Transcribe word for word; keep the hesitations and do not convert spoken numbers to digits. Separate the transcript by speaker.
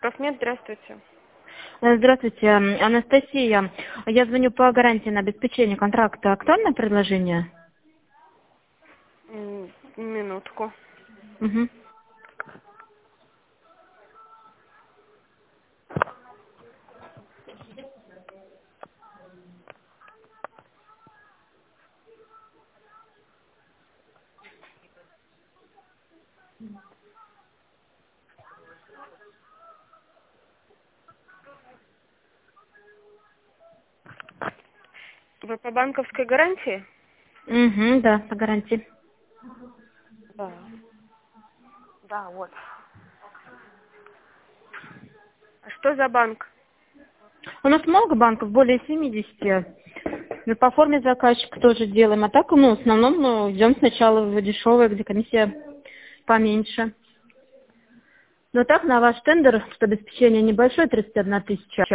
Speaker 1: Профмет, здравствуйте.
Speaker 2: Э, Здравствуйте, м, Анастасия. Я звоню по гарантии на обеспечение контракта. Актуальное предложение?
Speaker 1: М, Минутку.
Speaker 2: Мгм.
Speaker 1: Вы по банковской гарантии?
Speaker 2: Мгм, да, по гарантии.
Speaker 1: Да. Да, вот. А что за банк?
Speaker 2: У нас много банков, более семидесяти. Мы по форме заказчика тоже делаем. А так, ну, в основном, ну, идем сначала в дешевое, где комиссия поменьше. Но так, на ваш тендер, что обеспечение небольшое, тридцать одна тысяча.